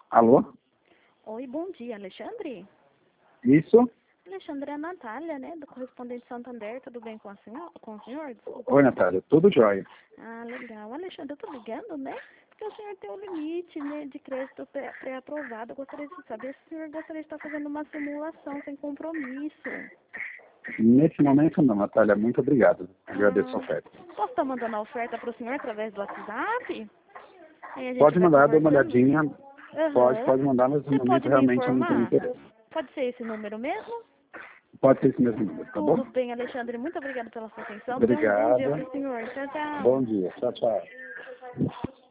Alô? Oi, bom dia, Alexandre? Isso? Alexandre, é a Natália, né, do Correspondente Santander, tudo bem com o senhor? Desculpa. Oi, Natália, tudo jóia. Ah, legal. Alexandre, eu tô ligando, né, porque o senhor tem um limite, né, de crédito pré-aprovado. Eu gostaria de saber se o senhor gostaria de estar fazendo uma simulação sem compromisso. Nesse momento não, Natália, muito obrigado. Agradeço a Ah, oferta. posso estar mandando a oferta para o senhor através do WhatsApp? Aí a gente Pode vai mandar, dou uma conversando? olhadinha. Aham. Pode mandar, mas no Você momento pode me realmente eu não tenho informar? interesse. Pode ser esse número mesmo? Pode ser esse mesmo número, tá bom? Tudo bem, Alexandre. Muito obrigada pela sua atenção. Tenha um bom dia Obrigado. para o senhor. Tchau, tchau. Bom dia. Tchau, tchau.